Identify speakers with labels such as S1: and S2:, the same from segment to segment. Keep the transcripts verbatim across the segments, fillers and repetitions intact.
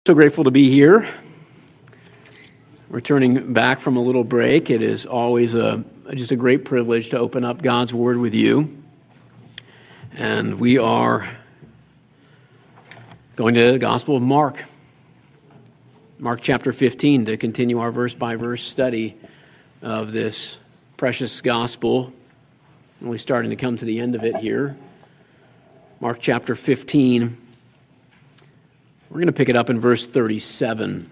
S1: So grateful to be here. Returning back from a little break, it is always a just a great privilege to open up God's Word with you. And we are going to the Gospel of Mark. Mark chapter fifteen to continue our verse-by-verse study of this precious gospel. We're starting to come to the end of it here. Mark chapter fifteen. We're going to pick it up in verse thirty-seven.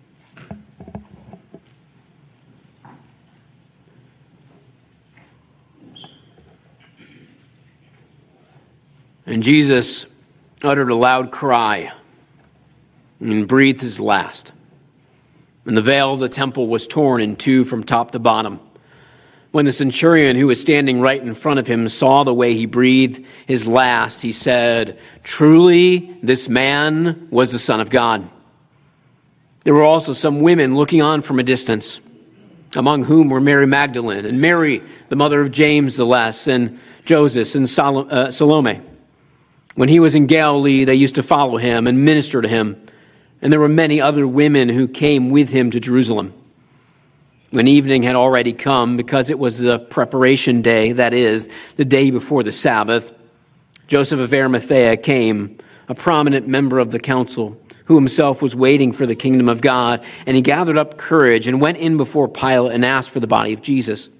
S1: And Jesus uttered a loud cry and breathed his last. And the veil of the temple was torn in two from top to bottom. When the centurion who was standing right in front of him saw the way he breathed his last, he said, "Truly, this man was the Son of God." There were also some women looking on from a distance, among whom were Mary Magdalene and Mary, the mother of James the Less, and Joseph and Salome. When he was in Galilee, they used to follow him and minister to him, and there were many other women who came with him to Jerusalem. When evening had already come, because it was the preparation day, that is, the day before the Sabbath, Joseph of Arimathea came, a prominent member of the council, who himself was waiting for the kingdom of God, and he gathered up courage and went in before Pilate and asked for the body of Jesus.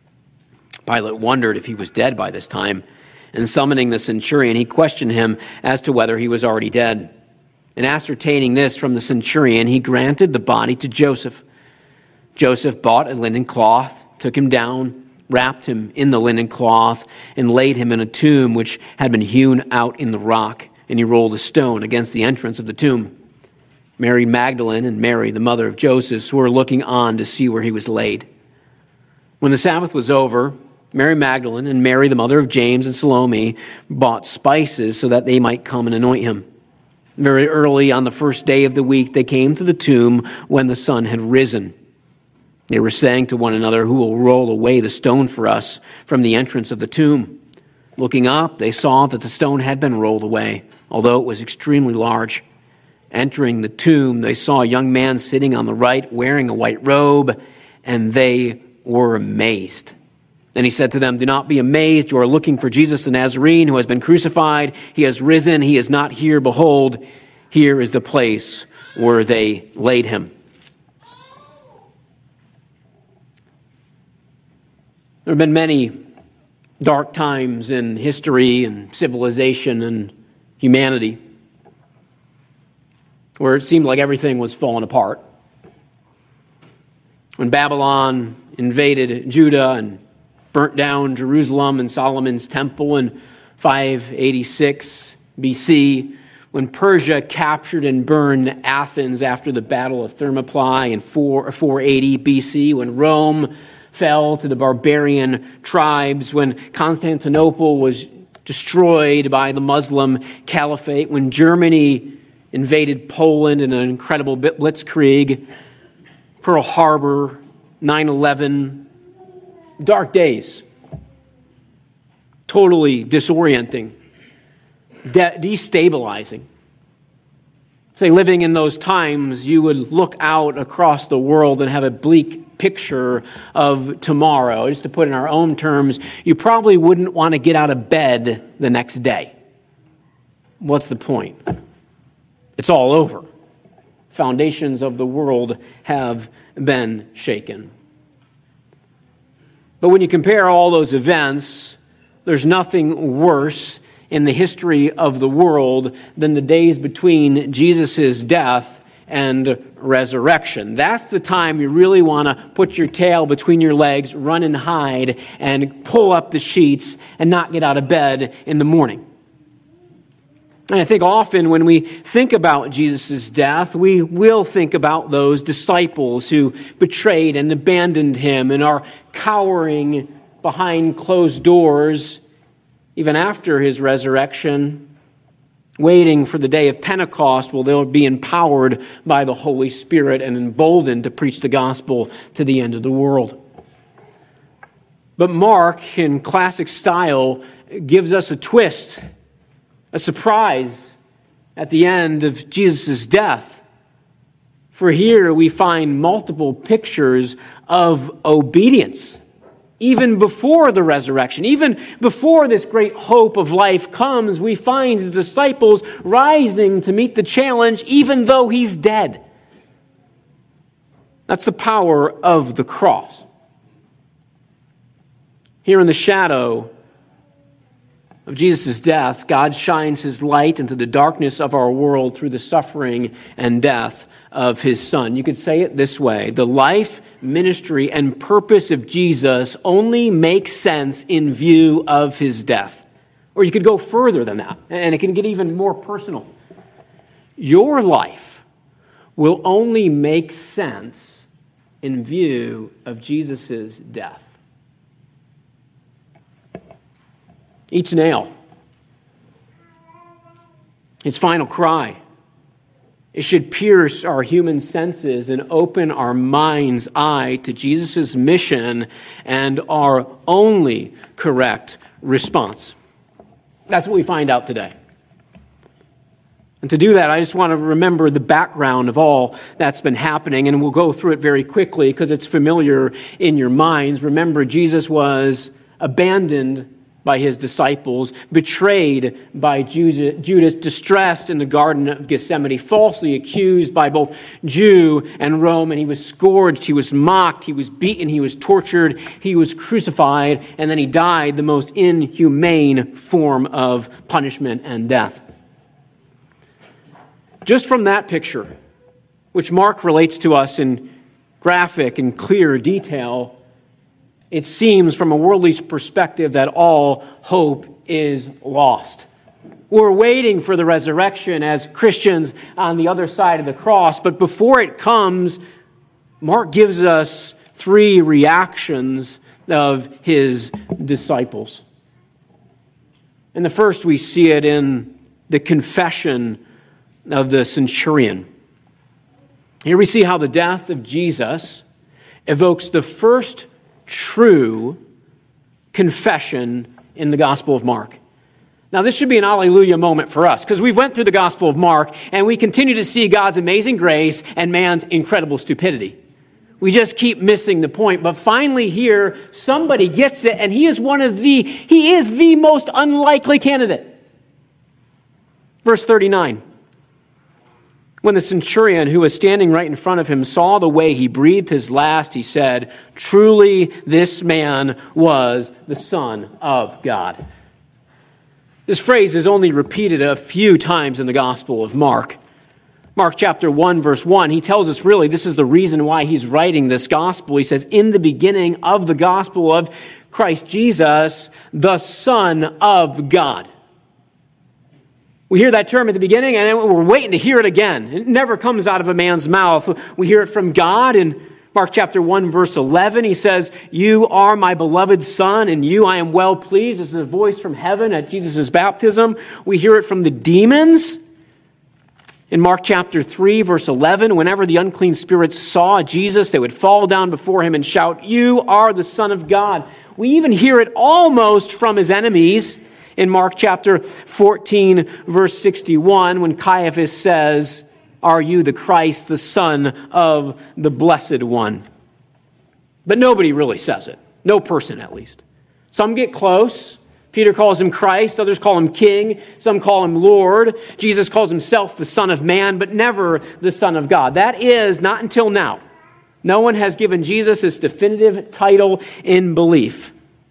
S1: Pilate wondered if he was dead by this time, and summoning the centurion, he questioned him as to whether he was already dead. And ascertaining this from the centurion, he granted the body to Joseph. Joseph bought a linen cloth, took him down, wrapped him in the linen cloth, and laid him in a tomb which had been hewn out in the rock, and he rolled a stone against the entrance of the tomb. Mary Magdalene and Mary, the mother of Joseph, were looking on to see where he was laid. When the Sabbath was over, Mary Magdalene and Mary, the mother of James and Salome, bought spices so that they might come and anoint him. Very early on the first day of the week, they came to the tomb when the sun had risen. They were saying to one another, "Who will roll away the stone for us from the entrance of the tomb?" Looking up, they saw that the stone had been rolled away, although it was extremely large. Entering the tomb, they saw a young man sitting on the right, wearing a white robe, and they were amazed. Then he said to them, "Do not be amazed. You are looking for Jesus the Nazarene, who has been crucified. He has risen. He is not here. Behold, here is the place where they laid him." There have been many dark times in history and civilization and humanity where it seemed like everything was falling apart. When Babylon invaded Judah and burnt down Jerusalem and Solomon's temple in five eighty-six B C, when Persia captured and burned Athens after the Battle of Thermopylae in four eighty B C, when Rome fell to the barbarian tribes, when Constantinople was destroyed by the Muslim Caliphate, when Germany invaded Poland in an incredible blitzkrieg, Pearl Harbor, nine eleven, dark days, totally disorienting, de- destabilizing. Say, living in those times, you would look out across the world and have a bleak picture of tomorrow. Just to put it in our own terms, you probably wouldn't want to get out of bed the next day. What's the point? It's all over. Foundations of the world have been shaken. But when you compare all those events, there's nothing worse in the history of the world than the days between Jesus' death and resurrection. That's the time you really want to put your tail between your legs, run and hide, and pull up the sheets and not get out of bed in the morning. And I think often when we think about Jesus' death, we will think about those disciples who betrayed and abandoned him and are cowering behind closed doors even after his resurrection, waiting for the day of Pentecost where they'll be empowered by the Holy Spirit and emboldened to preach the gospel to the end of the world. But Mark, in classic style, gives us a twist, a surprise at the end of Jesus' death. For here we find multiple pictures of obedience, even before the resurrection, even before this great hope of life comes. We find his disciples rising to meet the challenge, even though he's dead. That's the power of the cross. Here in the shadow of Jesus' death, God shines his light into the darkness of our world through the suffering and death of his Son. You could say it this way: the life, ministry, and purpose of Jesus only makes sense in view of his death. Or you could go further than that, and it can get even more personal. Your life will only make sense in view of Jesus' death. Each nail, his final cry, it should pierce our human senses and open our mind's eye to Jesus' mission and our only correct response. That's what we find out today. And to do that, I just want to remember the background of all that's been happening, and we'll go through it very quickly because it's familiar in your minds. Remember, Jesus was abandoned by his disciples, betrayed by Judas, distressed in the Garden of Gethsemane, falsely accused by both Jew and Roman. He was scourged, he was mocked, he was beaten, he was tortured, he was crucified, and then he died the most inhumane form of punishment and death. Just from that picture, which Mark relates to us in graphic and clear detail, it seems from a worldly perspective that all hope is lost. We're waiting for the resurrection as Christians on the other side of the cross, but before it comes, Mark gives us three reactions of his disciples. And the first, we see it in the confession of the centurion. Here we see how the death of Jesus evokes the first true confession in the Gospel of Mark. Now, this should be an hallelujah moment for us because we've went through the Gospel of Mark and we continue to see God's amazing grace and man's incredible stupidity. We just keep missing the point. But finally here, somebody gets it, and he is one of the, he is the most unlikely candidate. Verse thirty-nine. When the centurion who was standing right in front of him saw the way he breathed his last, he said, "Truly this man was the Son of God." This phrase is only repeated a few times in the Gospel of Mark. Mark chapter one, verse one, he tells us really this is the reason why he's writing this gospel. He says, "In the beginning of the gospel of Christ Jesus, the Son of God." We hear that term at the beginning, and we're waiting to hear it again. It never comes out of a man's mouth. We hear it from God. In Mark chapter one, verse eleven, he says, "You are my beloved Son, and you I am well pleased." This is a voice from heaven at Jesus' baptism. We hear it from the demons. In Mark chapter three, verse eleven, whenever the unclean spirits saw Jesus, they would fall down before him and shout, "You are the Son of God." We even hear it almost from his enemies in Mark chapter fourteen, verse sixty-one, when Caiaphas says, "Are you the Christ, the Son of the Blessed One?" But nobody really says it. No person, at least. Some get close. Peter calls him Christ. Others call him King. Some call him Lord. Jesus calls himself the Son of Man, but never the Son of God. That is, not until now. No one has given Jesus this definitive title in belief,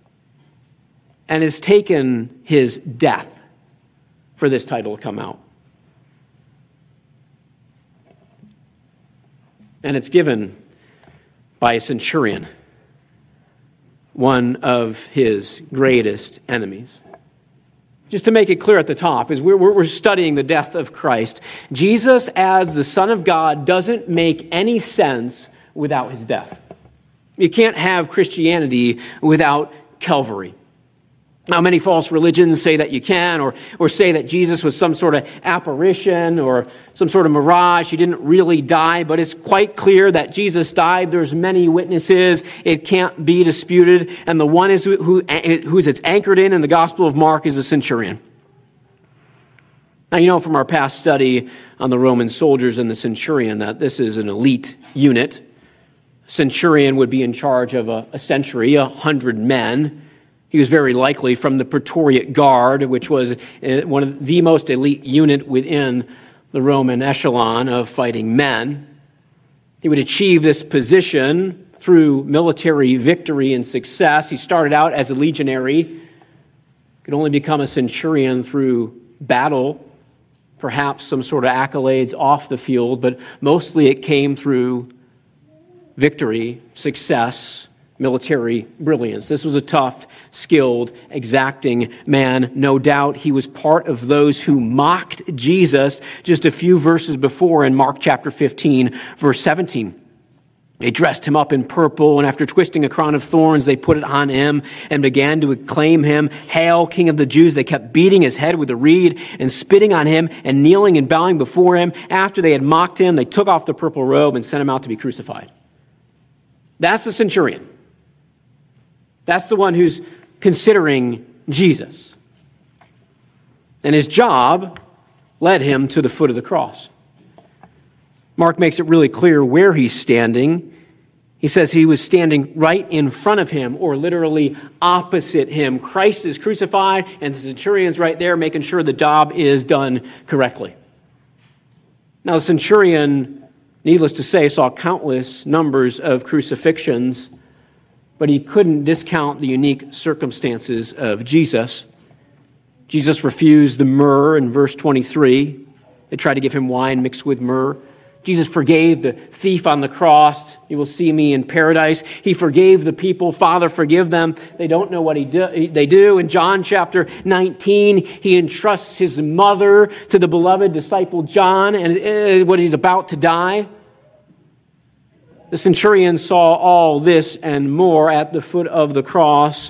S1: and has taken his death for this title to come out. And it's given by a centurion, one of his greatest enemies. Just to make it clear at the top, as we're, we're studying the death of Christ, Jesus as the Son of God doesn't make any sense without his death. You can't have Christianity without Calvary. Now, many false religions say that you can, or, or say that Jesus was some sort of apparition or some sort of mirage. He didn't really die, but it's quite clear that Jesus died. There's many witnesses. It can't be disputed. And the one is who, who, who's it's anchored in in the Gospel of Mark is the centurion. Now, you know from our past study on the Roman soldiers and the centurion that this is an elite unit. Centurion would be in charge of a, a century, a hundred men. He was very likely from the Praetorian Guard, which was one of the most elite unit within the Roman echelon of fighting men. He would achieve this position through military victory and success. He started out as a legionary, could only become a centurion through battle, perhaps some sort of accolades off the field, but mostly it came through victory, success, military brilliance. This was a tough, skilled, exacting man. No doubt he was part of those who mocked Jesus just a few verses before in Mark chapter fifteen, verse seventeen. They dressed him up in purple, and after twisting a crown of thorns, they put it on him and began to acclaim him, "Hail, King of the Jews." They kept beating his head with a reed and spitting on him and kneeling and bowing before him. After they had mocked him, they took off the purple robe and sent him out to be crucified. That's the centurion. That's the one who's considering Jesus. And his job led him to the foot of the cross. Mark makes it really clear where he's standing. He says he was standing right in front of him, or literally opposite him. Christ is crucified, and the centurion's right there making sure the job is done correctly. Now, the centurion, needless to say, saw countless numbers of crucifixions, but he couldn't discount the unique circumstances of Jesus. Jesus refused the myrrh in verse twenty-three. They tried to give him wine mixed with myrrh. Jesus forgave the thief on the cross. "You will see me in paradise." He forgave the people. "Father, forgive them. They don't know what he do, they do." In John chapter nineteen, he entrusts his mother to the beloved disciple John, and when he's about to die. The centurion saw all this and more at the foot of the cross.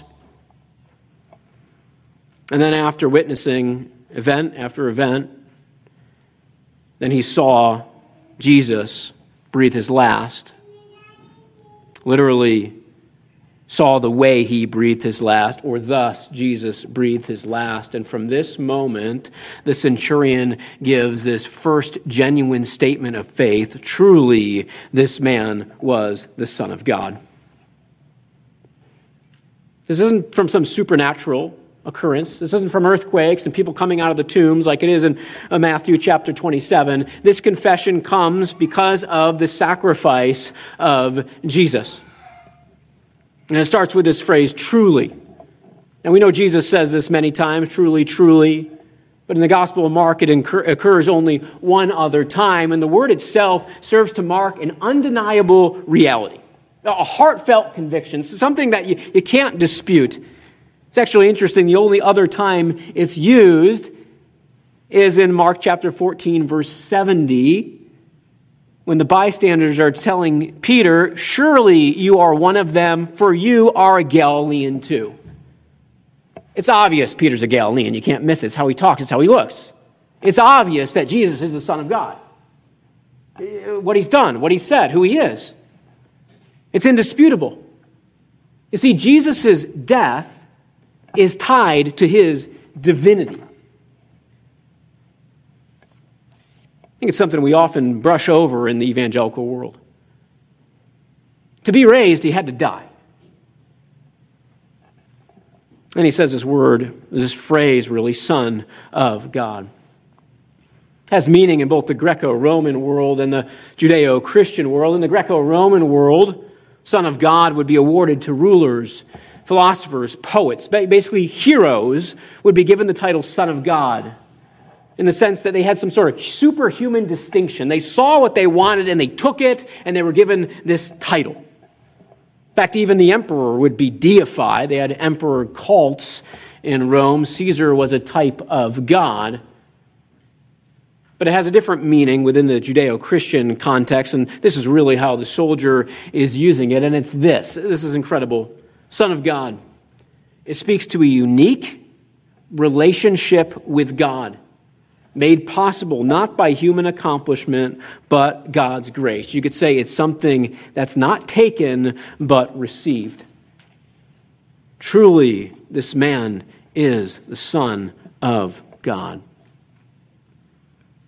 S1: And then after witnessing event after event, then he saw Jesus breathe his last. Literally saw the way he breathed his last, or thus Jesus breathed his last. And from this moment, the centurion gives this first genuine statement of faith. Truly, this man was the Son of God. This isn't from some supernatural occurrence. This isn't from earthquakes and people coming out of the tombs like it is in Matthew chapter twenty-seven. This confession comes because of the sacrifice of Jesus. And it starts with this phrase, truly. And we know Jesus says this many times, truly, truly. But in the Gospel of Mark, it incur- occurs only one other time. And the word itself serves to mark an undeniable reality, a heartfelt conviction, something that you, you can't dispute. It's actually interesting. The only other time it's used is in Mark chapter fourteen, verse seventy, when the bystanders are telling Peter, "Surely you are one of them, for you are a Galilean too." It's obvious Peter's a Galilean. You can't miss it. It's how he talks. It's how he looks. It's obvious that Jesus is the Son of God. What he's done, what he said, who he is. It's indisputable. You see, Jesus' death is tied to his divinity. I think it's something we often brush over in the evangelical world. To be raised, he had to die. And he says this word, this phrase really, Son of God. It has meaning in both the Greco-Roman world and the Judeo-Christian world. In the Greco-Roman world, Son of God would be awarded to rulers, philosophers, poets. Basically, heroes would be given the title Son of God in the sense that they had some sort of superhuman distinction. They saw what they wanted and they took it, and they were given this title. In fact, even the emperor would be deified. They had emperor cults in Rome. Caesar was a type of god. But it has a different meaning within the Judeo-Christian context, and this is really how the soldier is using it, and it's this. This is incredible. Son of God. It speaks to a unique relationship with God, made possible not by human accomplishment, but God's grace. You could say it's something that's not taken, but received. Truly, this man is the Son of God.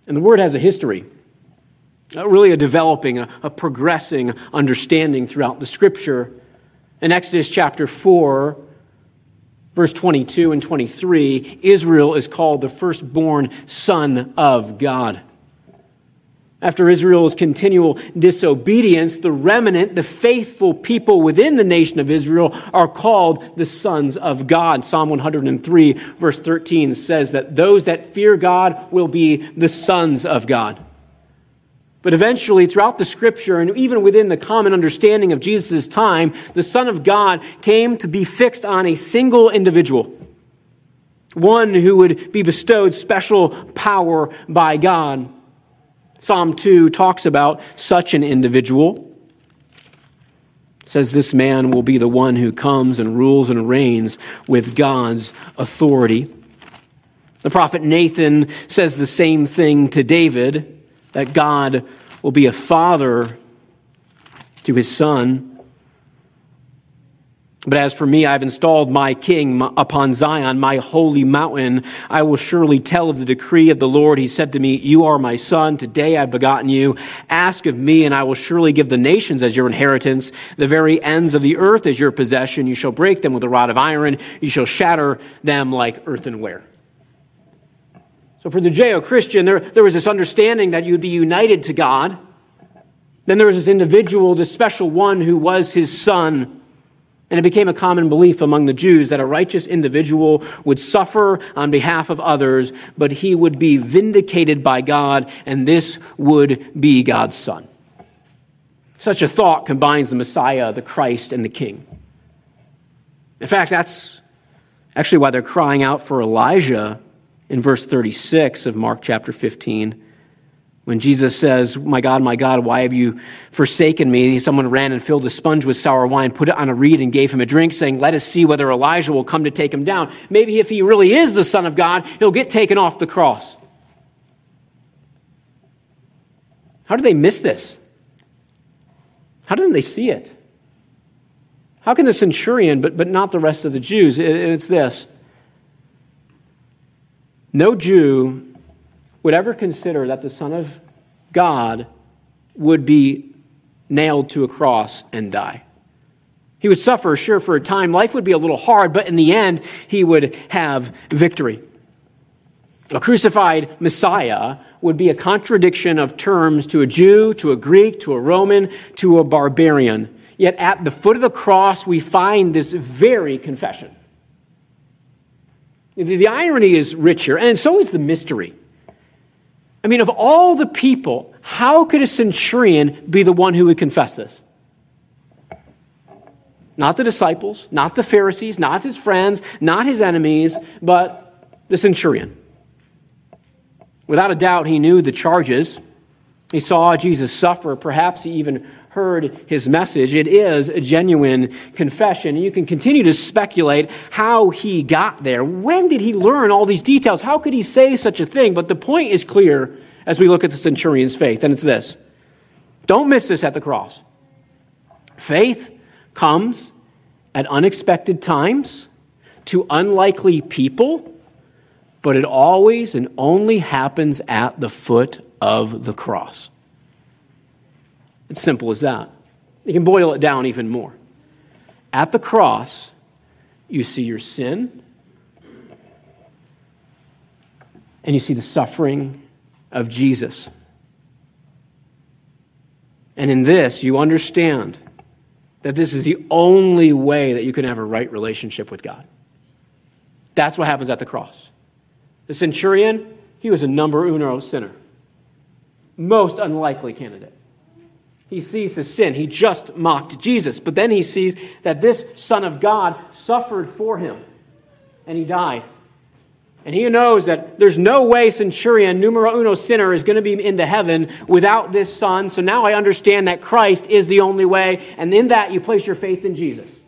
S1: And the word has a history, uh, really a developing, a, a progressing understanding throughout the Scripture. In Exodus chapter four, verse twenty-two and twenty-three, Israel is called the firstborn son of God. After Israel's continual disobedience, the remnant, the faithful people within the nation of Israel, are called the sons of God. Psalm one hundred three, verse thirteen says that those that fear God will be the sons of God. But eventually, throughout the Scripture, and even within the common understanding of Jesus' time, the Son of God came to be fixed on a single individual, one who would be bestowed special power by God. Psalm two talks about such an individual. It says this man will be the one who comes and rules and reigns with God's authority. The prophet Nathan says the same thing to David, that God will be a father to his son. But as for me, I've installed my king upon Zion, my holy mountain. I will surely tell of the decree of the Lord. He said to me, you are my son. Today I've begotten you. Ask of me, and I will surely give the nations as your inheritance, the very ends of the earth as your possession. You shall break them with a rod of iron. You shall shatter them like earthenware. So for the Judeo-Christian, there, there was this understanding that you'd be united to God. Then there was this individual, this special one who was his son. And it became a common belief among the Jews that a righteous individual would suffer on behalf of others, but he would be vindicated by God, and this would be God's son. Such a thought combines the Messiah, the Christ, and the King. In fact, that's actually why they're crying out for Elijah in verse thirty-six of Mark chapter fifteen. When Jesus says, my God, my God, why have you forsaken me? Someone ran and filled a sponge with sour wine, put it on a reed, and gave him a drink, saying, let us see whether Elijah will come to take him down. Maybe if he really is the Son of God, he'll get taken off the cross. How did they miss this? How didn't they see it? How can the centurion, but, but not the rest of the Jews? It, it's this. No Jew would ever consider that the Son of God would be nailed to a cross and die. He would suffer, sure, for a time. Life would be a little hard, but in the end, he would have victory. A crucified Messiah would be a contradiction of terms to a Jew, to a Greek, to a Roman, to a barbarian. Yet at the foot of the cross, we find this very confession. The irony is rich here, and so is the mystery. I mean, of all the people, how could a centurion be the one who would confess this? Not the disciples, not the Pharisees, not his friends, not his enemies, but the centurion. Without a doubt, he knew the charges. He saw Jesus suffer. Perhaps he even heard his message. It is a genuine confession. You can continue to speculate how he got there. When did he learn all these details? How could he say such a thing? But the point is clear as we look at the centurion's faith, and it's this. Don't miss this at the cross. Faith comes at unexpected times to unlikely people, but it always and only happens at the foot of the cross. It's simple as that. You can boil it down even more. At the cross, you see your sin, and you see the suffering of Jesus. And in this, you understand that this is the only way that you can have a right relationship with God. That's what happens at the cross. The centurion, he was a number uno sinner. Most unlikely candidate. He sees his sin. He just mocked Jesus. But then he sees that this Son of God suffered for him. And he died. And he knows that there's no way centurion, numero uno sinner, is going to be into heaven without this Son. So now I understand that Christ is the only way. And in that, you place your faith in Jesus.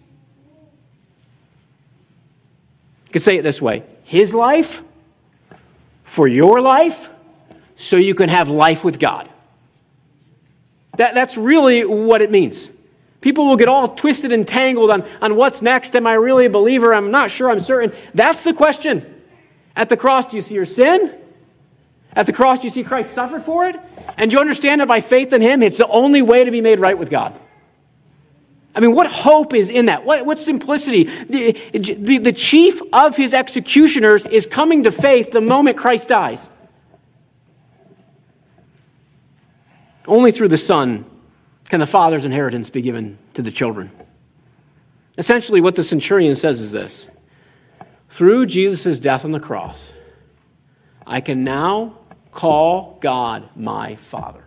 S1: You could say it this way. His life for your life so you can have life with God. That, that's really what it means. People will get all twisted and tangled on, on what's next. Am I really a believer? I'm not sure. I'm certain. That's the question. At the cross, do you see your sin? At the cross, you see Christ suffered for it, and you understand that by faith in him, it's the only way to be made right with God. I mean, what hope is in that? What, what simplicity? The, the, the chief of his executioners is coming to faith the moment Christ dies. Only through the Son can the Father's inheritance be given to the children. Essentially, what the centurion says is this: through Jesus' death on the cross, I can now call God my Father.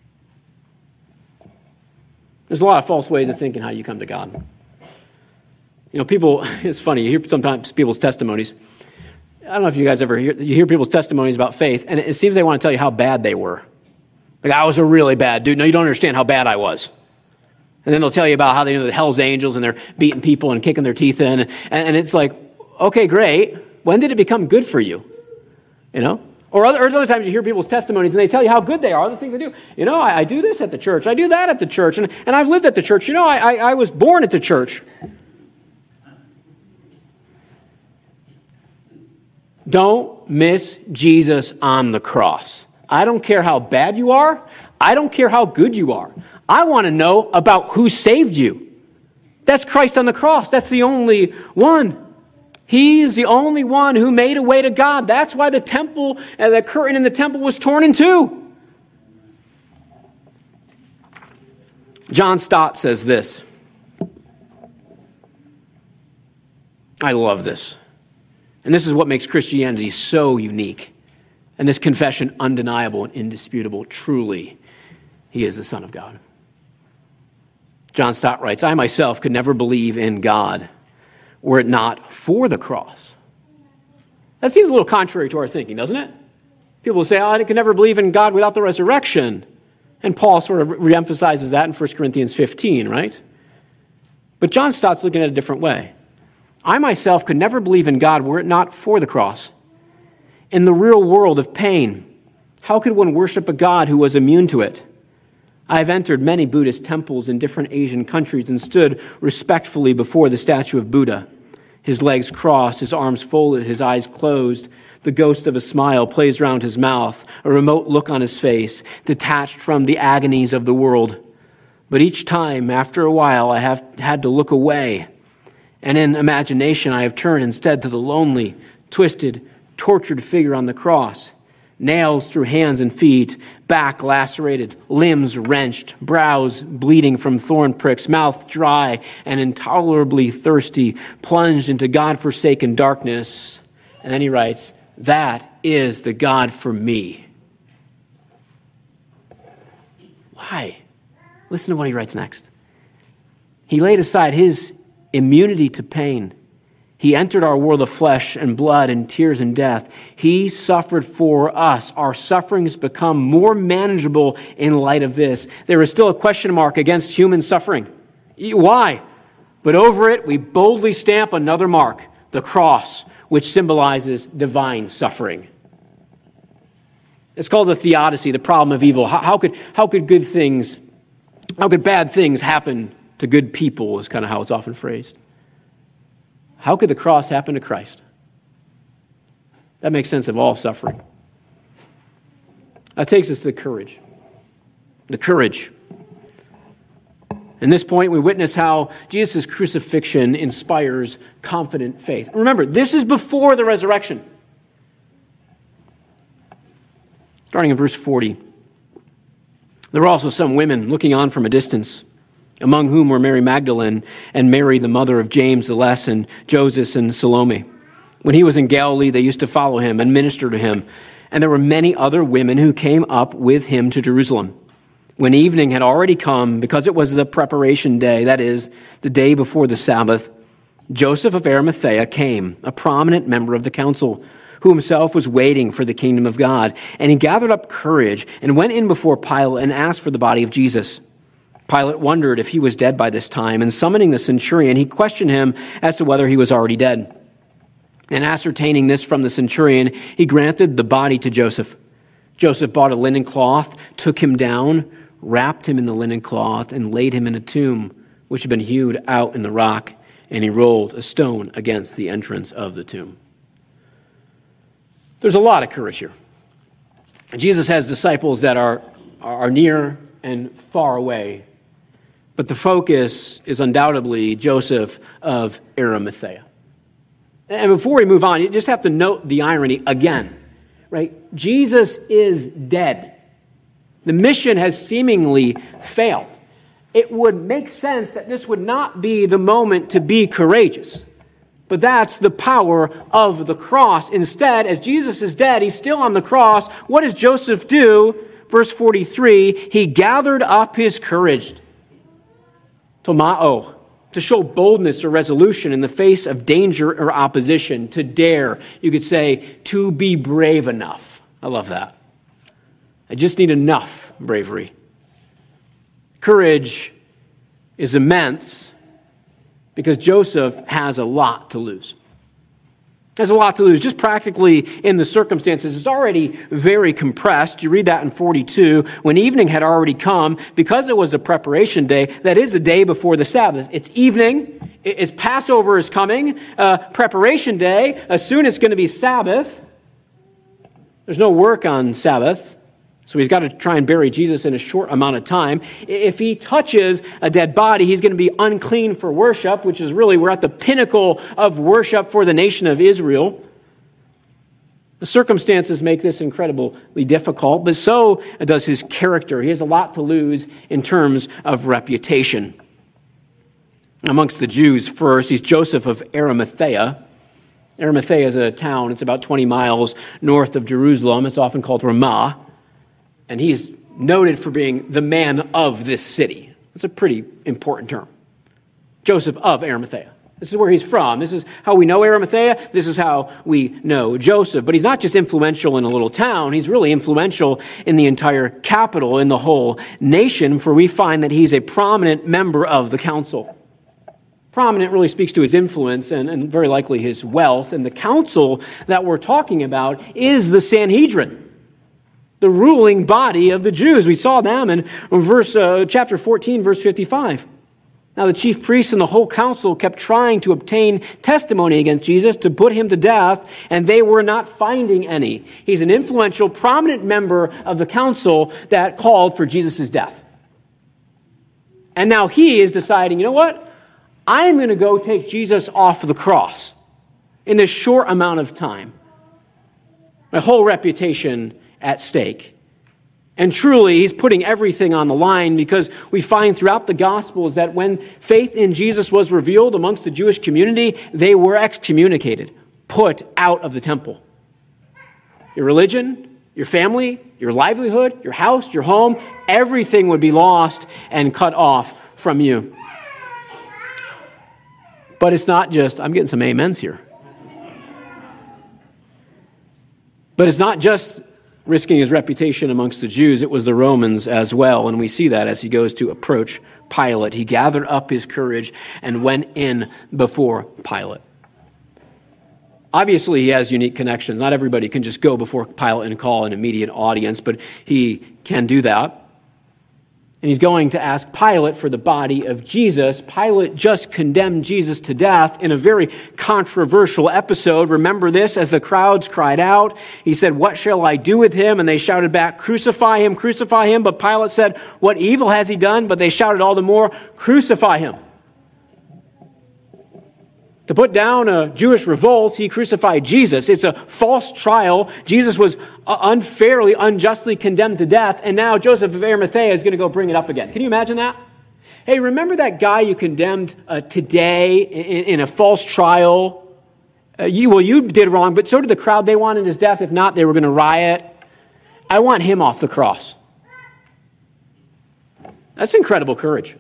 S1: There's a lot of false ways of thinking how you come to God. You know, people, it's funny, you hear sometimes people's testimonies. I don't know if you guys ever hear, you hear people's testimonies about faith, and it seems they want to tell you how bad they were. Like, I was a really bad dude. No, you don't understand how bad I was. And then they'll tell you about how they know the Hell's Angels and they're beating people and kicking their teeth in. And, and it's like, okay, great. When did it become good for you? You know? Or other, or other times you hear people's testimonies and they tell you how good they are, the things they do. You know, I, I do this at the church. I do that at the church. And, and I've lived at the church. You know, I, I, I was born at the church. Don't miss Jesus on the cross. I don't care how bad you are. I don't care how good you are. I want to know about who saved you. That's Christ on the cross. That's the only one. He is the only one who made a way to God. That's why the temple and the curtain in the temple was torn in two. John Stott says this. I love this. And this is what makes Christianity so unique. And this confession undeniable and indisputable. Truly, he is the Son of God. John Stott writes, I myself could never believe in God were it not for the cross. That seems a little contrary to our thinking, doesn't it? People will say, oh, I could never believe in God without the resurrection. And Paul sort of reemphasizes that in First Corinthians fifteen, right? But John Stott's looking at it a different way. I myself could never believe in God were it not for the cross. In the real world of pain, how could one worship a God who was immune to it? I have entered many Buddhist temples in different Asian countries and stood respectfully before the statue of Buddha. His legs crossed, his arms folded, his eyes closed. The ghost of a smile plays round his mouth, a remote look on his face, detached from the agonies of the world. But each time, after a while, I have had to look away. And in imagination, I have turned instead to the lonely, twisted, tortured figure on the cross. Nails through hands and feet, back lacerated, limbs wrenched, brows bleeding from thorn pricks, mouth dry and intolerably thirsty, plunged into God-forsaken darkness. And then he writes, that is the God for me. Why? Listen to what he writes next. He laid aside his immunity to pain. He entered our world of flesh and blood and tears and death. He suffered for us. Our sufferings become more manageable in light of this. There is still a question mark against human suffering. Why? But over it, we boldly stamp another mark, the cross, which symbolizes divine suffering. It's called the theodicy, the problem of evil. How, how could, how could good things, how could bad things happen to good people is kind of how it's often phrased. How could the cross happen to Christ? That makes sense of all suffering. That takes us to the courage. The courage. In this point, we witness how Jesus' crucifixion inspires confident faith. Remember, this is before the resurrection. Starting in verse forty. There were also some women looking on from a distance, among whom were Mary Magdalene and Mary, the mother of James the Less, and Joseph and Salome. When he was in Galilee, they used to follow him and minister to him. And there were many other women who came up with him to Jerusalem. When evening had already come, because it was the preparation day, that is, the day before the Sabbath, Joseph of Arimathea came, a prominent member of the council, who himself was waiting for the kingdom of God. And he gathered up courage and went in before Pilate and asked for the body of Jesus. Pilate wondered if he was dead by this time, and summoning the centurion, he questioned him as to whether he was already dead. And ascertaining this from the centurion, he granted the body to Joseph. Joseph bought a linen cloth, took him down, wrapped him in the linen cloth, and laid him in a tomb, which had been hewed out in the rock, and he rolled a stone against the entrance of the tomb. There's a lot of courage here. Jesus has disciples that are, are near and far away, but the focus is undoubtedly Joseph of Arimathea. And before we move on, you just have to note the irony again, right? Jesus is dead. The mission has seemingly failed. It would make sense that this would not be the moment to be courageous. But that's the power of the cross. Instead, as Jesus is dead, he's still on the cross. What does Joseph do? Verse forty-three, he gathered up his courage, tomao, to show boldness or resolution in the face of danger or opposition, to dare, you could say, to be brave enough. I love that. I just need enough bravery. Courage is immense because Joseph has a lot to lose. Has a lot to lose, just practically in the circumstances. It's already very compressed. You read that in forty-two. When evening had already come, because it was a preparation day, that is the day before the Sabbath. It's evening. It's Passover is coming. Uh, preparation day. As soon as it's going to be Sabbath. There's no work on Sabbath. So he's got to try and bury Jesus in a short amount of time. If he touches a dead body, he's going to be unclean for worship, which is really, we're at the pinnacle of worship for the nation of Israel. The circumstances make this incredibly difficult, but so does his character. He has a lot to lose in terms of reputation. Amongst the Jews first, he's Joseph of Arimathea. Arimathea is a town. It's about twenty miles north of Jerusalem. It's often called Ramah. And he's noted for being the man of this city. That's a pretty important term. Joseph of Arimathea. This is where he's from. This is how we know Arimathea. This is how we know Joseph. But he's not just influential in a little town. He's really influential in the entire capital, in the whole nation, for we find that he's a prominent member of the council. Prominent really speaks to his influence and, and very likely his wealth. And the council that we're talking about is the Sanhedrin, the ruling body of the Jews. We saw them in verse uh, chapter fourteen, verse fifty-five. Now the chief priests and the whole council kept trying to obtain testimony against Jesus to put him to death, and they were not finding any. He's an influential, prominent member of the council that called for Jesus' death. And now he is deciding, you know what? I'm going to go take Jesus off the cross in this short amount of time. My whole reputation at stake. And truly, he's putting everything on the line, because we find throughout the Gospels that when faith in Jesus was revealed amongst the Jewish community, they were excommunicated, put out of the temple. Your religion, your family, your livelihood, your house, your home, everything would be lost and cut off from you. But it's not just, I'm getting some amens here. But it's not just risking his reputation amongst the Jews, it was the Romans as well. And we see that as he goes to approach Pilate. He gathered up his courage and went in before Pilate. Obviously, he has unique connections. Not everybody can just go before Pilate and call an immediate audience, but he can do that. And he's going to ask Pilate for the body of Jesus. Pilate just condemned Jesus to death in a very controversial episode. Remember this, as the crowds cried out. He said, "What shall I do with him?" And they shouted back, "Crucify him, crucify him." But Pilate said, "What evil has he done?" But they shouted all the more, "Crucify him." To put down a Jewish revolt, he crucified Jesus. It's a false trial. Jesus was unfairly, unjustly condemned to death, and now Joseph of Arimathea is going to go bring it up again. Can you imagine that? Hey, remember that guy you condemned uh, today in, in a false trial? Uh, you, well, you did wrong, but so did the crowd. They wanted his death. If not, they were going to riot. I want him off the cross. That's incredible courage.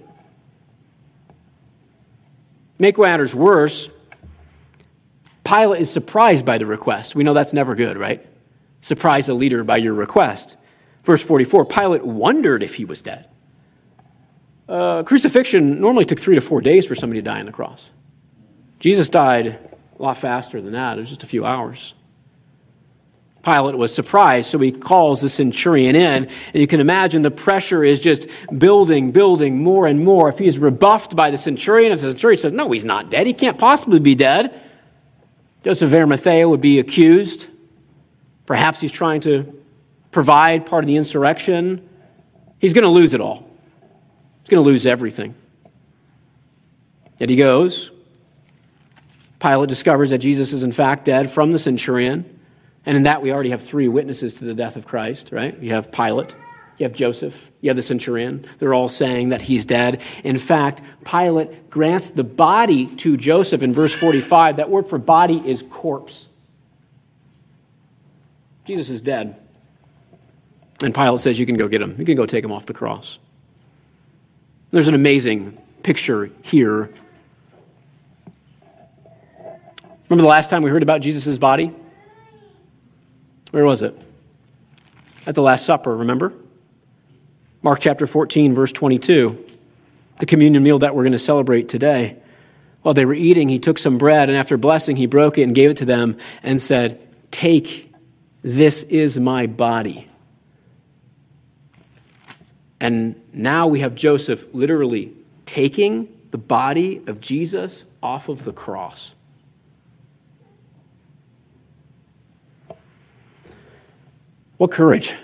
S1: Make matters worse, Pilate is surprised by the request. We know that's never good, right? Surprise a leader by your request. Verse forty-four, Pilate wondered if he was dead. Uh, crucifixion normally took three to four days for somebody to die on the cross. Jesus died a lot faster than that. It was just a few hours. Pilate was surprised, so he calls the centurion in, and you can imagine the pressure is just building, building more and more. If he is rebuffed by the centurion, if the centurion says, "No, he's not dead. He can't possibly be dead," Joseph of Arimathea would be accused. Perhaps he's trying to provide part of the insurrection, he's going to lose it all. He's going to lose everything. Yet he goes. Pilate discovers that Jesus is in fact dead from the centurion. And in that we already have three witnesses to the death of Christ, right? You have Pilate, you have Joseph, you have the centurion. They're all saying that he's dead. In fact, Pilate grants the body to Joseph in verse forty-five. That word for body is corpse. Jesus is dead. And Pilate says, you can go get him. You can go take him off the cross. There's an amazing picture here. Remember the last time we heard about Jesus' body? Where was it? At the Last Supper, remember? Mark chapter fourteen, verse twenty-two. The communion meal that we're going to celebrate today. While they were eating, he took some bread, and after blessing, he broke it and gave it to them and said, "Take, this is my body." And now we have Joseph literally taking the body of Jesus off of the cross. What courage.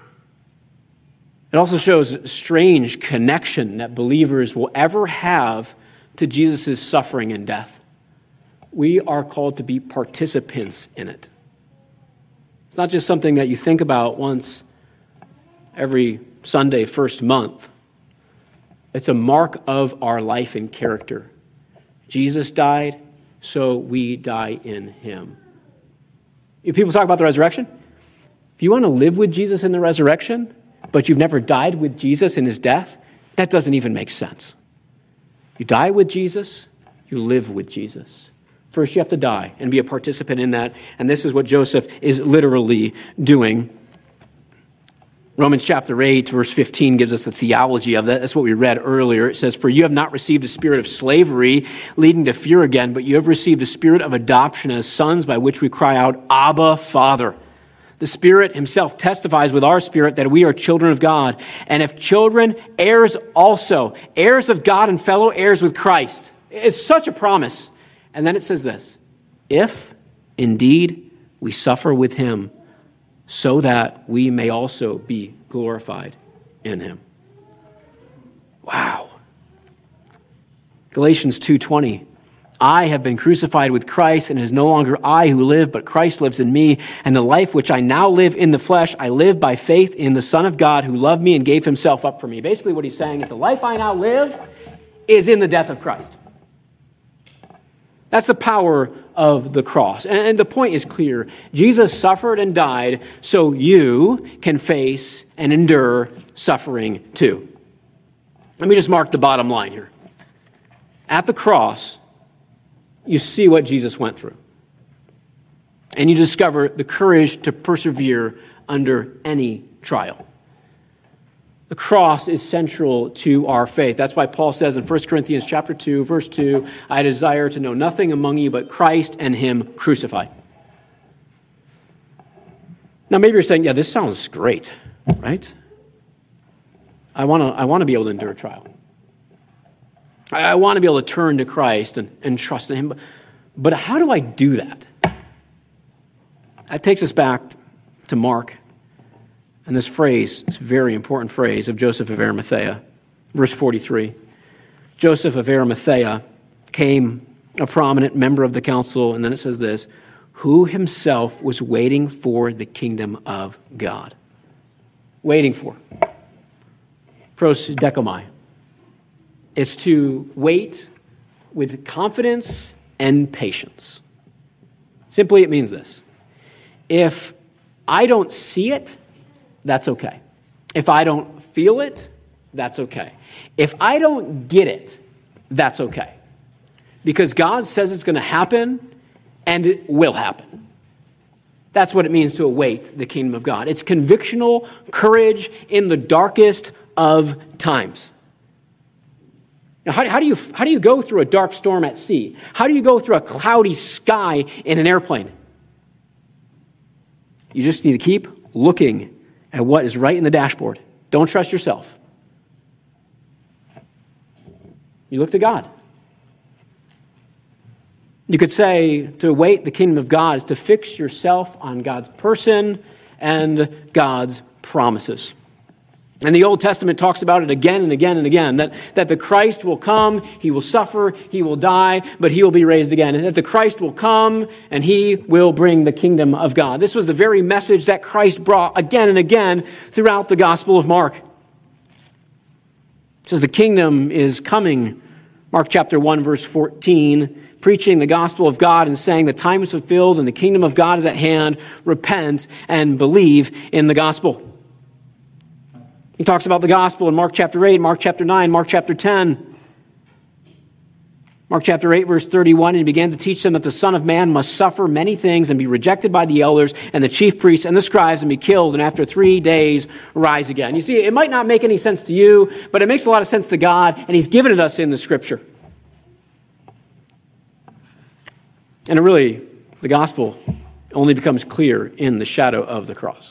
S1: It also shows a strange connection that believers will ever have to Jesus' suffering and death. We are called to be participants in it. It's not just something that you think about once every Sunday, first month. It's a mark of our life and character. Jesus died, so we die in him. If people talk about the resurrection, if you want to live with Jesus in the resurrection, but you've never died with Jesus in his death, that doesn't even make sense. You die with Jesus, you live with Jesus. First, you have to die and be a participant in that, and this is what Joseph is literally doing. Romans chapter eight, verse fifteen gives us the theology of that. That's what we read earlier. It says, "For you have not received a spirit of slavery, leading to fear again, but you have received a spirit of adoption as sons, by which we cry out, Abba, Father." The Spirit himself testifies with our spirit that we are children of God. And if children, heirs also, heirs of God and fellow heirs with Christ. It's such a promise. And then it says this, if indeed we suffer with him, so that we may also be glorified in him. Wow. Galatians two twenty. I have been crucified with Christ, and it is no longer I who live, but Christ lives in me. And the life which I now live in the flesh, I live by faith in the Son of God who loved me and gave himself up for me. Basically what he's saying is the life I now live is in the death of Christ. That's the power of the cross. And the point is clear. Jesus suffered and died so you can face and endure suffering too. Let me just mark the bottom line here. At the cross, you see what Jesus went through. And you discover the courage to persevere under any trial. The cross is central to our faith. That's why Paul says in First Corinthians chapter two, verse two, I desire to know nothing among you but Christ and him crucified. Now maybe you're saying, yeah, this sounds great, right? I want to I want to be able to endure trial. I want to be able to turn to Christ and, and trust in him. But, but how do I do that? That takes us back to Mark and this phrase, this very important phrase of Joseph of Arimathea. Verse forty-three. Joseph of Arimathea came a prominent member of the council, and then it says this, who himself was waiting for the kingdom of God. Waiting for. Pros dekomai. It's to wait with confidence and patience. Simply, it means this. If I don't see it, that's okay. If I don't feel it, that's okay. If I don't get it, that's okay. Because God says it's going to happen, and it will happen. That's what it means to await the kingdom of God. It's convictional courage in the darkest of times. Now, how, how do you how do you go through a dark storm at sea? How do you go through a cloudy sky in an airplane? You just need to keep looking at what is right in the dashboard. Don't trust yourself. You look to God. You could say to await the kingdom of God is to fix yourself on God's person and God's promises. And the Old Testament talks about it again and again and again, that, that the Christ will come, he will suffer, he will die, but he will be raised again. And that the Christ will come and he will bring the kingdom of God. This was the very message that Christ brought again and again throughout the Gospel of Mark. It says the kingdom is coming. Mark chapter one, verse fourteen, preaching the gospel of God and saying the time is fulfilled and the kingdom of God is at hand. Repent and believe in the gospel. He talks about the gospel in Mark chapter eight, Mark chapter nine, Mark chapter ten. Mark chapter eight, verse thirty-one, and he began to teach them that the Son of Man must suffer many things and be rejected by the elders and the chief priests and the scribes and be killed, and after three days rise again. You see, it might not make any sense to you, but it makes a lot of sense to God, and he's given it us in the Scripture. And it really, the gospel only becomes clear in the shadow of the cross.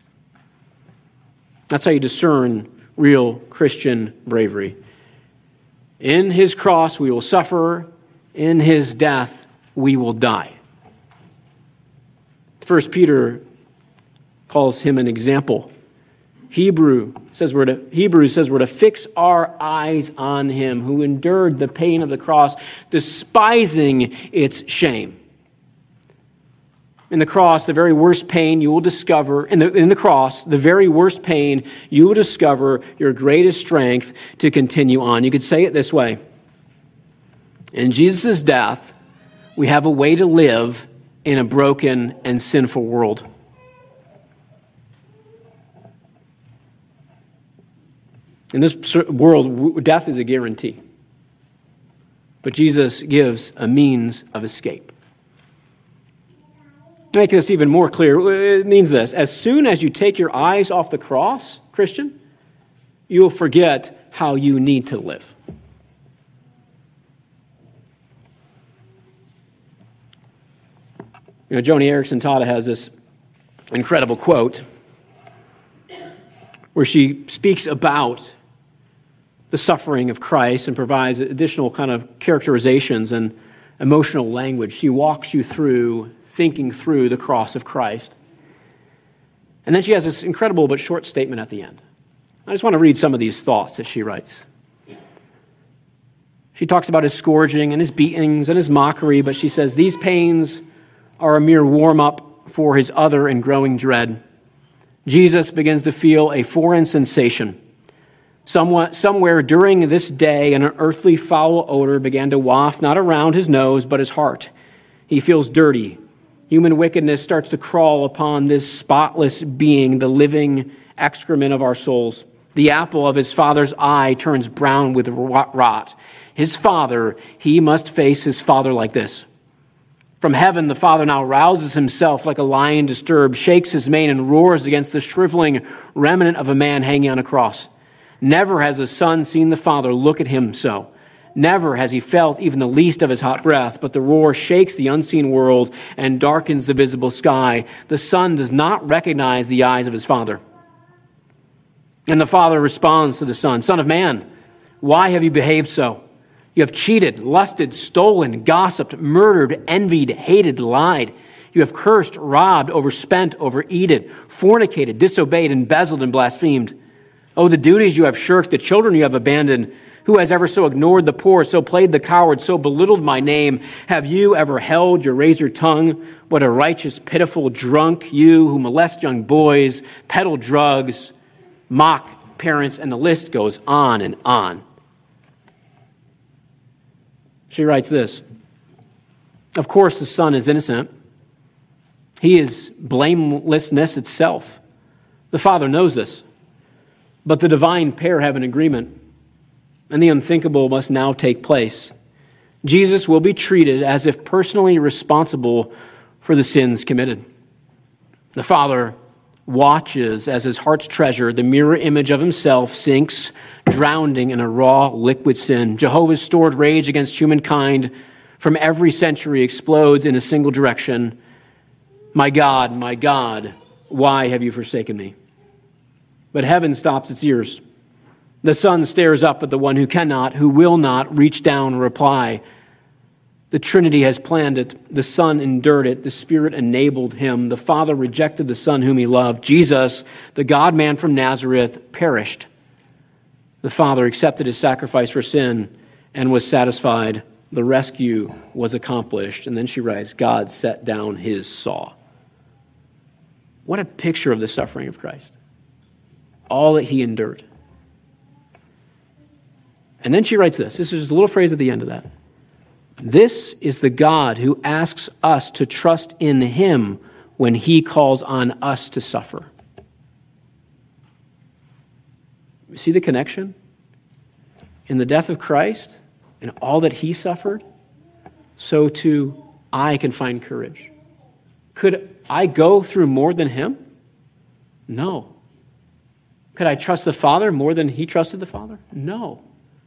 S1: That's how you discern real Christian bravery. In his cross we will suffer, in his death we will die. First Peter calls him an example. Hebrew says we're to, Hebrews says we're to fix our eyes on him who endured the pain of the cross, despising its shame. In the cross, the very worst pain you will discover, in the, in the cross, the very worst pain, you will discover your greatest strength to continue on. You could say it this way. In Jesus' death, we have a way to live in a broken and sinful world. In this world, death is a guarantee. But Jesus gives a means of escape. To make this even more clear, it means this. As soon as you take your eyes off the cross, Christian, you will forget how you need to live. You know, Joni Eareckson Tada has this incredible quote where she speaks about the suffering of Christ and provides additional kind of characterizations and emotional language. She walks you through thinking through the cross of Christ. And then she has this incredible but short statement at the end. I just want to read some of these thoughts that she writes. She talks about his scourging and his beatings and his mockery, but she says, these pains are a mere warm-up for his other and growing dread. Jesus begins to feel a foreign sensation. Somewhat, somewhere during this day, an earthly foul odor began to waft not around his nose, but his heart. He feels dirty. Human wickedness starts to crawl upon this spotless being, the living excrement of our souls. The apple of his father's eye turns brown with rot. His father, he must face his father like this. From heaven, the Father now rouses himself like a lion disturbed, shakes his mane and roars against the shriveling remnant of a man hanging on a cross. Never has the Son seen the Father look at him so. Never has he felt even the least of his hot breath, but the roar shakes the unseen world and darkens the visible sky. The Son does not recognize the eyes of his Father. And the Father responds to the Son, Son of man, why have you behaved so? You have cheated, lusted, stolen, gossiped, murdered, envied, hated, lied. You have cursed, robbed, overspent, overeated, fornicated, disobeyed, embezzled, and blasphemed. Oh, the duties you have shirked, the children you have abandoned. Who has ever so ignored the poor, so played the coward, so belittled my name? Have you ever held your razor tongue? What a righteous, pitiful drunk, you who molest young boys, peddle drugs, mock parents, and the list goes on and on. She writes this. Of course, the Son is innocent. He is blamelessness itself. The Father knows this. But the divine pair have an agreement, and the unthinkable must now take place. Jesus will be treated as if personally responsible for the sins committed. The Father watches as his heart's treasure, the mirror image of himself, sinks, drowning in a raw, liquid sin. Jehovah's stored rage against humankind from every century explodes in a single direction. My God, my God, why have you forsaken me? But heaven stops its ears. The Son stares up at the one who cannot, who will not reach down and reply. The Trinity has planned it. The Son endured it. The Spirit enabled him. The Father rejected the Son whom he loved. Jesus, the God-man from Nazareth, perished. The Father accepted his sacrifice for sin and was satisfied. The rescue was accomplished. And then she writes, God set down his saw. What a picture of the suffering of Christ. All that he endured. And then she writes this. This is just a little phrase at the end of that. This is the God who asks us to trust in him when he calls on us to suffer. See the connection? In the death of Christ and all that he suffered, so too I can find courage. Could I go through more than him? No. Could I trust the Father more than he trusted the Father? No.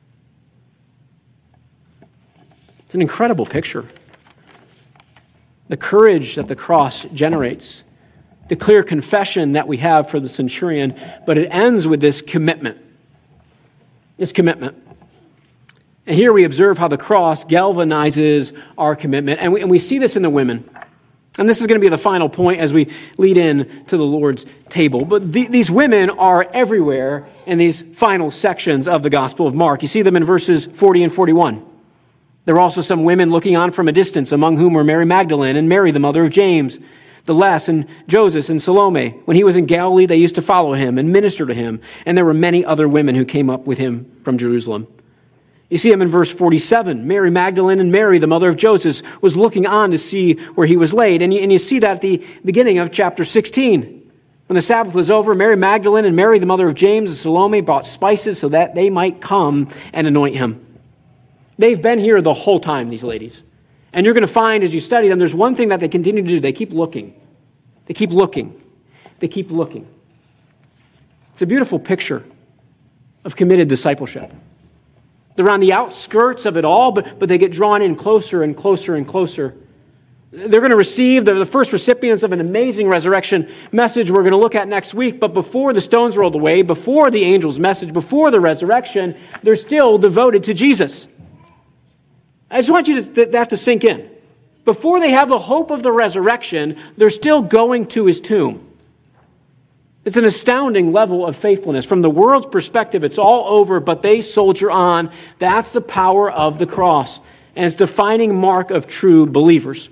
S1: It's an incredible picture. The courage that the cross generates, the clear confession that we have for the centurion, but it ends with this commitment. This commitment. And here we observe how the cross galvanizes our commitment. And we, and we see this in the women. And this is going to be the final point as we lead in to the Lord's table. But the, these women are everywhere in these final sections of the Gospel of Mark. You see them in verses forty and forty-one. There were also some women looking on from a distance, among whom were Mary Magdalene and Mary, the mother of James, the Less, and Joseph, and Salome. When he was in Galilee, they used to follow him and minister to him. And there were many other women who came up with him from Jerusalem. You see him in verse forty-seven. Mary Magdalene and Mary, the mother of Joseph, was looking on to see where he was laid. And you, and you see that at the beginning of chapter sixteen. When the Sabbath was over, Mary Magdalene and Mary, the mother of James and Salome, brought spices so that they might come and anoint him. They've been here the whole time, these ladies. And you're going to find as you study them, there's one thing that they continue to do. They keep looking. They keep looking. They keep looking. It's a beautiful picture of committed discipleship. They're on the outskirts of it all, but, but they get drawn in closer and closer and closer. They're going to receive, they're the first recipients of an amazing resurrection message we're going to look at next week. But before the stones rolled away, before the angel's message, before the resurrection, they're still devoted to Jesus. I just want you to, that to sink in. Before they have the hope of the resurrection, they're still going to his tomb. It's an astounding level of faithfulness. From the world's perspective, it's all over, but they soldier on. That's the power of the cross, and it's a defining mark of true believers.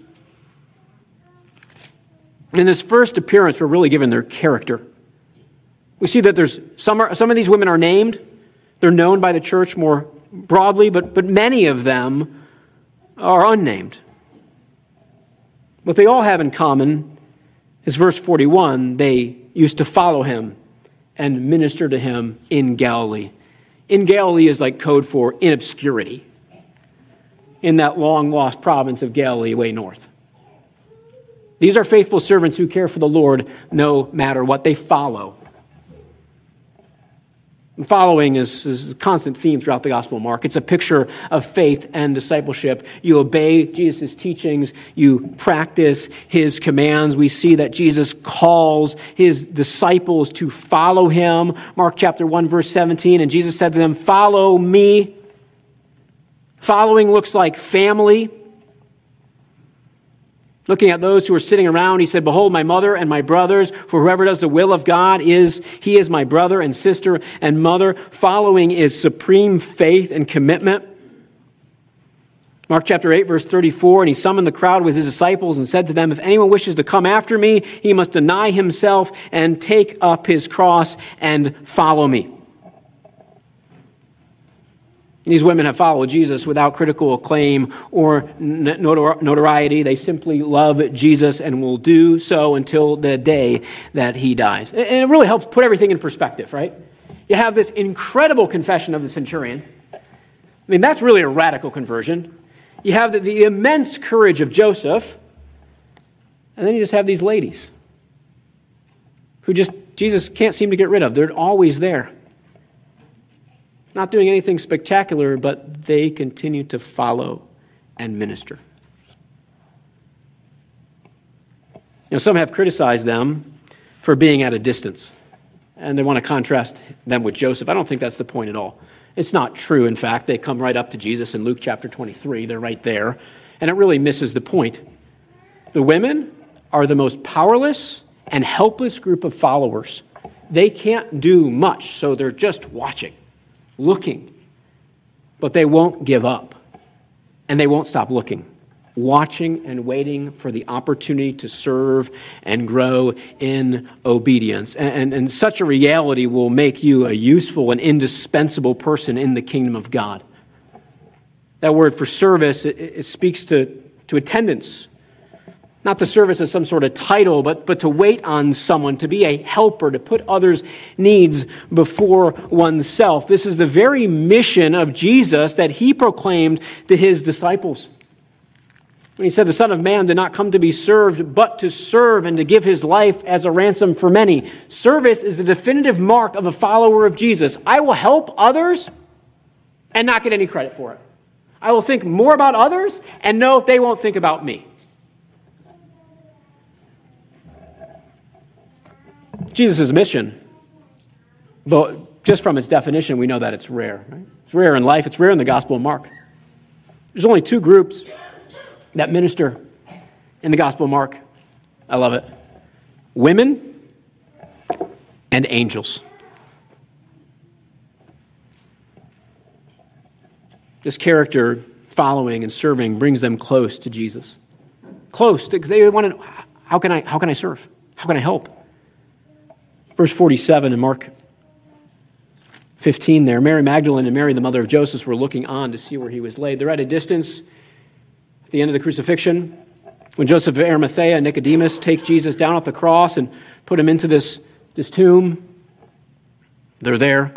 S1: In this first appearance, we're really given their character. We see that there's some, are, some of these women are named. They're known by the church more broadly, but, but many of them are unnamed. What they all have in common is verse forty-one, they used to follow him and minister to him in Galilee. In Galilee is like code for in obscurity, in that long-lost province of Galilee way north. These are faithful servants who care for the Lord no matter what. They follow. Following is, is a constant theme throughout the Gospel of Mark. It's a picture of faith and discipleship. You obey Jesus' teachings. You practice his commands. We see that Jesus calls his disciples to follow him. Mark chapter one, verse seventeen. And Jesus said to them, "Follow me." Following looks like family. Looking at those who are sitting around, he said, "Behold, my mother and my brothers, for whoever does the will of God, is he is my brother and sister and mother." Following is supreme faith and commitment. Mark chapter eight, verse thirty-four, "And he summoned the crowd with his disciples and said to them, if anyone wishes to come after me, he must deny himself and take up his cross and follow me." These women have followed Jesus without critical acclaim or notoriety. They simply love Jesus and will do so until the day that he dies. And it really helps put everything in perspective, right? You have this incredible confession of the centurion. I mean, that's really a radical conversion. You have the, the immense courage of Joseph. And then you just have these ladies who just Jesus can't seem to get rid of. They're always there. Not doing anything spectacular, but they continue to follow and minister. You know, some have criticized them for being at a distance, and they want to contrast them with Joseph. I don't think that's the point at all. It's not true, in fact. They come right up to Jesus in Luke chapter twenty-three. They're right there. And it really misses the point. The women are the most powerless and helpless group of followers. They can't do much, so they're just watching, looking. But they won't give up, and they won't stop looking, watching and waiting for the opportunity to serve and grow in obedience. And, and, and such a reality will make you a useful and indispensable person in the kingdom of God. That word for service, it, it speaks to, to attendance. Not to service as some sort of title, but, but to wait on someone, to be a helper, to put others' needs before oneself. This is the very mission of Jesus that he proclaimed to his disciples. When he said, the Son of Man did not come to be served, but to serve and to give his life as a ransom for many. Service is the definitive mark of a follower of Jesus. I will help others and not get any credit for it. I will think more about others and know if they won't think about me. Jesus' mission, but just from its definition, we know that it's rare. Right? It's rare in life. It's rare in the Gospel of Mark. There's only two groups that minister in the Gospel of Mark. I love it. Women and angels. This character following and serving brings them close to Jesus. Close. To, they want to know, how can I, how can I serve? How can I help? Verse forty-seven in Mark fifteen there, Mary Magdalene and Mary, the mother of Joseph, were looking on to see where he was laid. They're at a distance at the end of the crucifixion. When Joseph of Arimathea and Nicodemus take Jesus down off the cross and put him into this, this tomb, they're there.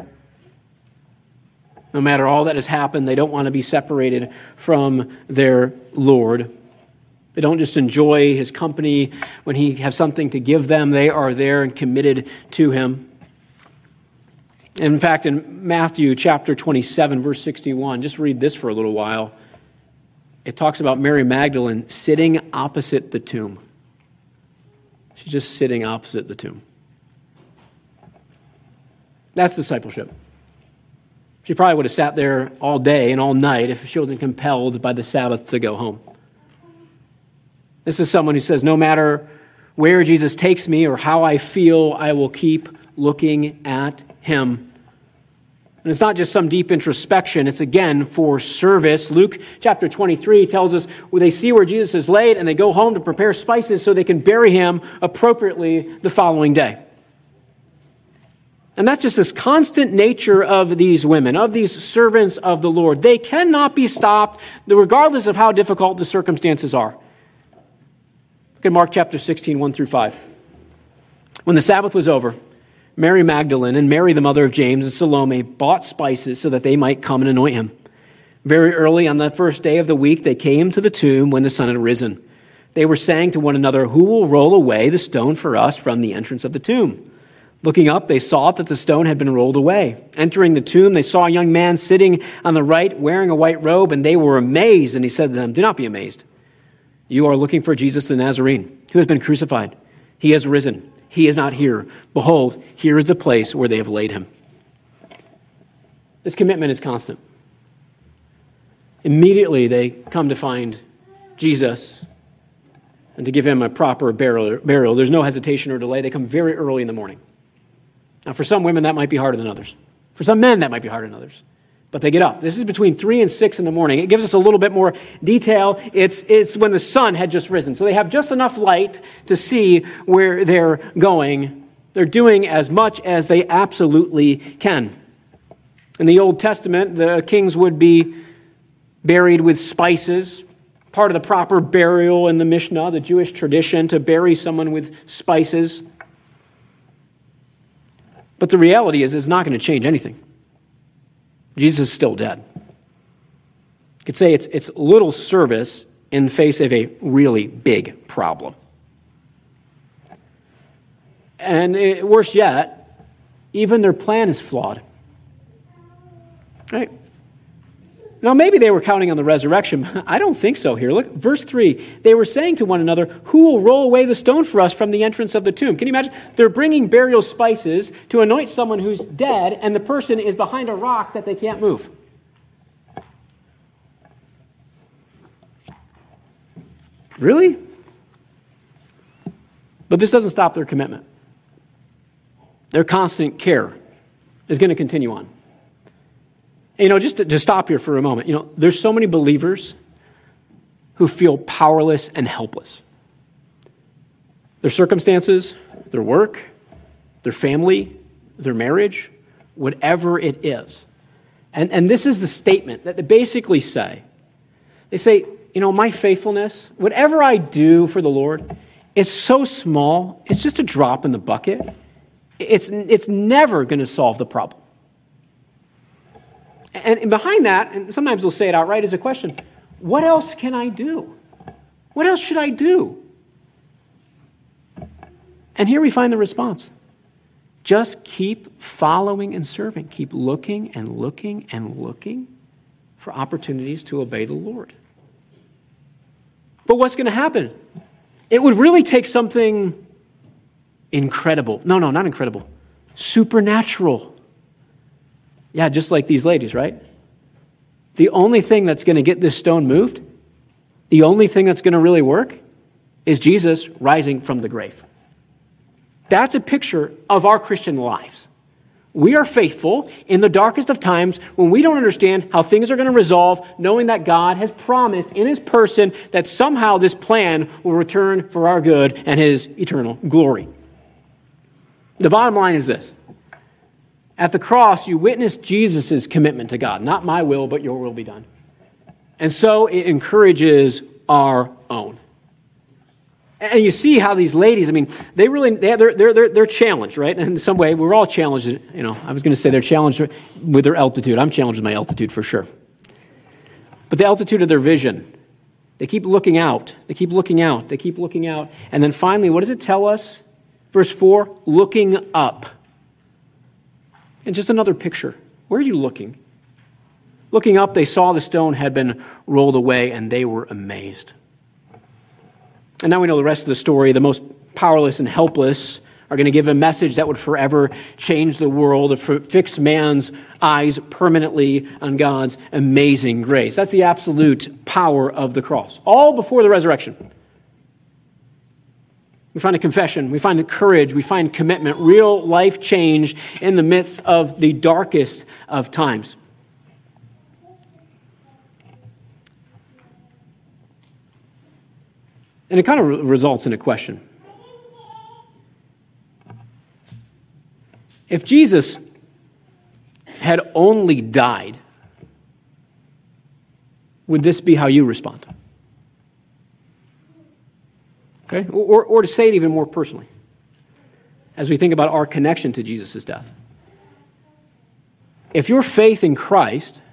S1: No matter all that has happened, they don't want to be separated from their Lord. They don't just enjoy his company when he has something to give them. They are there and committed to him. In fact, in Matthew chapter twenty-seven, verse sixty-one, just read this for a little while. It talks about Mary Magdalene sitting opposite the tomb. She's just sitting opposite the tomb. That's discipleship. She probably would have sat there all day and all night if she wasn't compelled by the Sabbath to go home. This is someone who says, no matter where Jesus takes me or how I feel, I will keep looking at him. And it's not just some deep introspection. It's, again, for service. Luke chapter twenty-three tells us well, they see where Jesus is laid and they go home to prepare spices so they can bury him appropriately the following day. And that's just this constant nature of these women, of these servants of the Lord. They cannot be stopped regardless of how difficult the circumstances are. Look at Mark chapter sixteen, one through five. When the Sabbath was over, Mary Magdalene and Mary, the mother of James, and Salome bought spices so that they might come and anoint him. Very early on the first day of the week, they came to the tomb when the sun had risen. They were saying to one another, who will roll away the stone for us from the entrance of the tomb? Looking up, they saw that the stone had been rolled away. Entering the tomb, they saw a young man sitting on the right, wearing a white robe, and they were amazed. And he said to them, do not be amazed. You are looking for Jesus the Nazarene, who has been crucified. He has risen. He is not here. Behold, here is the place where they have laid him. This commitment is constant. Immediately they come to find Jesus and to give him a proper burial. There's no hesitation or delay. They come very early in the morning. Now, for some women, that might be harder than others. For some men, that might be harder than others. But they get up. This is between three and six in the morning. It gives us a little bit more detail. It's, it's when the sun had just risen. So they have just enough light to see where they're going. They're doing as much as they absolutely can. In the Old Testament, the kings would be buried with spices. Part of the proper burial in the Mishnah, the Jewish tradition, to bury someone with spices. But the reality is it's not going to change anything. Jesus is still dead. You could say it's, it's little service in face of a really big problem. And it, worse yet, even their plan is flawed. Right? Now, maybe they were counting on the resurrection. I don't think so here. Look, verse three. They were saying to one another, who will roll away the stone for us from the entrance of the tomb? Can you imagine? They're bringing burial spices to anoint someone who's dead, and the person is behind a rock that they can't move. Really? But this doesn't stop their commitment. Their constant care is going to continue on. And, you know, just to, to stop here for a moment, you know, there's so many believers who feel powerless and helpless. Their circumstances, their work, their family, their marriage, whatever it is. And, and this is the statement that they basically say. They say, you know, my faithfulness, whatever I do for the Lord, is so small, it's just a drop in the bucket. It's, it's never going to solve the problem. And, and behind that, and sometimes they'll say it outright, is a question, what else can I do? What else should I do? And here we find the response. Just keep following and serving. Keep looking and looking and looking for opportunities to obey the Lord. But what's going to happen? It would really take something incredible. No, no, not incredible. Supernatural. Yeah, just like these ladies, right? The only thing that's going to get this stone moved, the only thing that's going to really work, is Jesus rising from the grave. That's a picture of our Christian lives. We are faithful in the darkest of times when we don't understand how things are going to resolve, knowing that God has promised in his person that somehow this plan will return for our good and his eternal glory. The bottom line is this. At the cross, you witness Jesus' commitment to God. Not my will, but your will be done. And so it encourages our own. And you see how these ladies, I mean, they really, they're, they're, they're, they're challenged, right? And in some way, we're all challenged, you know, I was going to say they're challenged with their altitude. I'm challenged with my altitude for sure. But the altitude of their vision, they keep looking out. They keep looking out. They keep looking out. And then finally, what does it tell us? Verse four, looking up. And just another picture. Where are you looking? Looking up, they saw the stone had been rolled away, and they were amazed. And now we know the rest of the story. The most powerless and helpless are going to give a message that would forever change the world, fix man's eyes permanently on God's amazing grace. That's the absolute power of the cross. All before the resurrection. We find a confession, we find a courage, we find commitment, real life change in the midst of the darkest of times. And it kind of re- results in a question. If Jesus had only died, would this be how you respond? Okay? Or, or to say it even more personally, as we think about our connection to Jesus' death. If your faith in Christ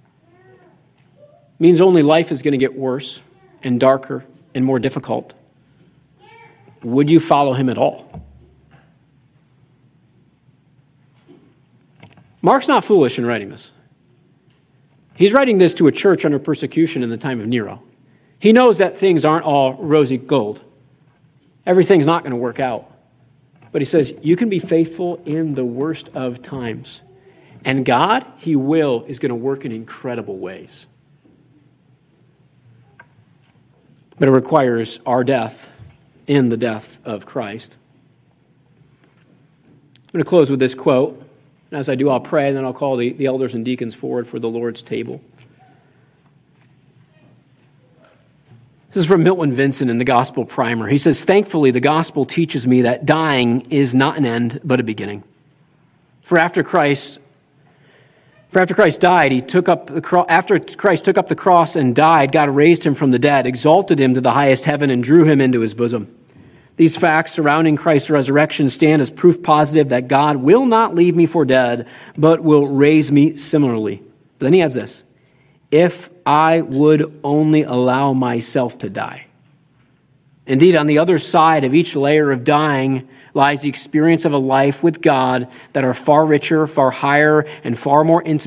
S1: means only life is going to get worse and darker and more difficult, would you follow him at all? Mark's not foolish in writing this. He's writing this to a church under persecution in the time of Nero. He knows that things aren't all rosy gold. Everything's not going to work out. But he says, you can be faithful in the worst of times. And God, he will, is going to work in incredible ways. But it requires our death in the death of Christ. I'm going to close with this quote. And as I do, I'll pray, and then I'll call the, the elders and deacons forward for the Lord's table. This is from Milton Vincent in the Gospel Primer. He says, thankfully, the gospel teaches me that dying is not an end, but a beginning. For after Christ For after Christ died, he took up the cro- after Christ took up the cross and died, God raised him from the dead, exalted him to the highest heaven, and drew him into his bosom. These facts surrounding Christ's resurrection stand as proof positive that God will not leave me for dead, but will raise me similarly. But then he adds this, if I would only allow myself to die. Indeed, on the other side of each layer of dying lies the experience of a life with God that are far richer, far higher, and far more intimate